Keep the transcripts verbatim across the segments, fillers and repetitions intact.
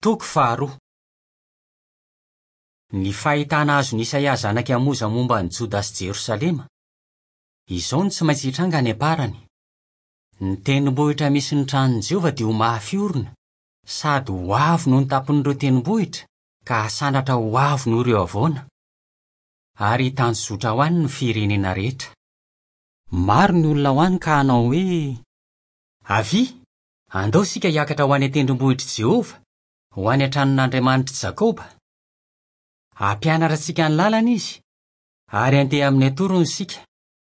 Toko faharoa. Ny fahitana azon'i Isaia zanaka Amoza momba ny Joda sy Jerosalema. Izao no tsy maintsy hitranga any am-parany. Ny tendrombohitra misy ny tranon'i Jehovah dia ho mahafiorina, sady ho avo noho ny tampon'ireo tendrombohitra, ka sandratra ho avo noho ireo havoana. Ary hitanjozotra ho any ny firenena rehetra. Maro ny olona ho any ka hanao hoe, avy, andao sika hiakatra ho any tendrombohitry Jehovah, ho any an-tranon'Andriamanitry Jakoba. Hampianatra sika ny lalana izy, ary andeha amin'ny atorony sika.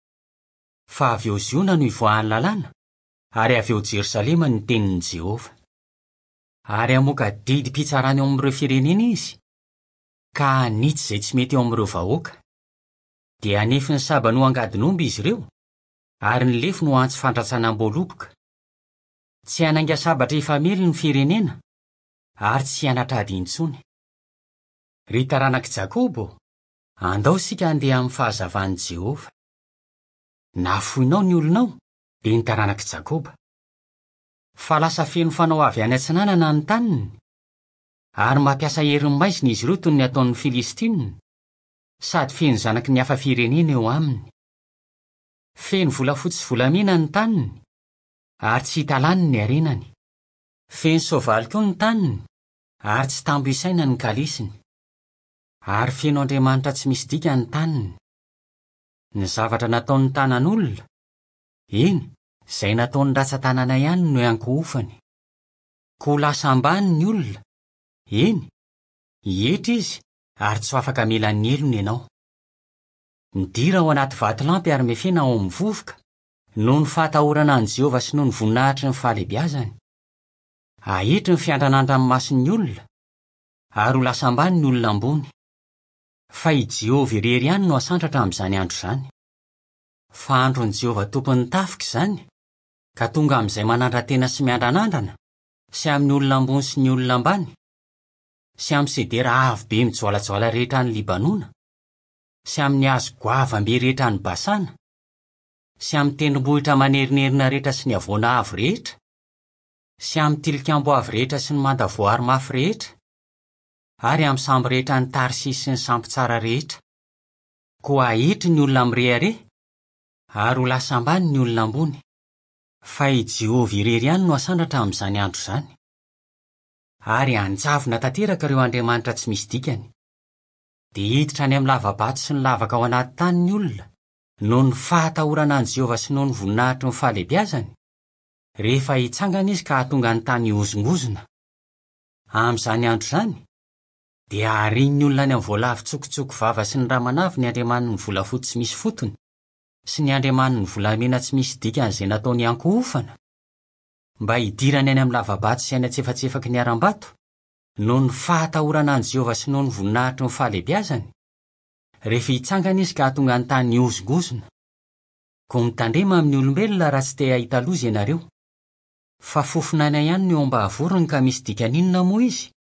Fa avy eo Ziona no ivoahan'ny lalàna, ary avy eo Jerosalema ny tenin'i Jehovah. Ary hamoaka didy mpitsarana eo amin'ireo firenena izy, ka hanitsy izay tsy mety eo amin'ireo vahoaka. Dia hanefi ny saba no angadin'omby izy ireo, ary ny lefo no antsy fandrasanam-boaloboka. Tsy hananga sabatra ifamely ny firenena, ary tsy hanatrady intsony. Ry taranak'i Jakobo, andao sika andeha amin'ny fahazavan'i Jehovah. Nafoinao ny olonao, dia ny taranak'i Jakoba. Fa lasa feno fanao avy any atsinanana ny taniny, ary mampiasa herin'ny maizina izy ireo toy ny ataon'ny Filistinina, sady feno zanaky ny hafa firenena eo aminy. Feno volafotsy sy volamena ny taniny, ary tsy hita lany ny arenany. Feno soavaly koa ny taniny, ary tsy tambo isaina ny kalisiny. Ary feno Andriamanitra tsy misy dika ny taniny. Ny zavatra nataon'ny tanan'olona, eny, izay nataon'ny ratsan-tanana ihany no iankohofany. Ko lasa ambany ny olona, eny, hietra izy, ary tsy ho afaka mila ny elony ianao. Midira ao anaty vatolampy ary mefena ao amin'ny vovoka, noho ny fahatahorana an'i Jehovah sy noho ny voninahitry ny fahalebiazany. Ahitry ny fiandranandra amin'ny mason'ny olona, ary ho lasa ambany ny olona ambony. Fa i Jehovah irery ihany no asandratra amin'izany andro izany. Fa andron'i Jehovah tompon'ny tafika izany, ka tonga amin'izay manandran-tena sy miandranandrana, sy amin'ny olona ambony sy ny olona ambany, sy amin'ny sedera avo be mijoalajoala rehetra ny Libanona, sy amin'ny hazo goavambe rehetra ny Basana, sy amin'ny tendrombohitra manerinerina rehetra sy ny havoana avo rehetra, sy amin'ny tilikambo avo rehetra sy ny mandavoary mafy rehetra, ary amin'ny sambo rehetra ny Tarsisy sy ny sambo tsara rehetra. Ko ahitry ny olona mirehare, ary ho lasa ambany ny olona ambony. Fa i Jehovah irery ihany no asandratra amin'izany andro izany. Ary hanjavona tanteraka ireo andriamanitra tsy misy dikany. Dia hiditra any amin'ny lavabato sy ny lavaka ao anaty tany ny olona, noho ny fahatahorana an'i Jehovah sy noho ny voninahitry ny fahalebiazany, rehefa hitsangana izy ka hahatonga ny tany hozongozona. Amin'izany andro izany, dia hariany ny olona any amin'ny voalavo tsokotsoko vava sy ny ramanavy ny andriaman'ny volafotsy tsy misy fotony, sy ny andriaman'ny volamena tsy misy dikany izay nataony iankohofana, mba hidirany any amin'ny lavabato sy any antsefatsefaky ny aram-bato, noho ny fahatahorana an'i Jehovah sy noho ny voninahitry ny fahalebiazany, rehefa hitsangana izy ka hahatonga ny tany hozongozona. Ko mitandrema amin'ny olombelona raha tsy te hahita loza ianareo. Fa fofonana ihany no eo am-bahavorony ka misy dikany inona moa izy?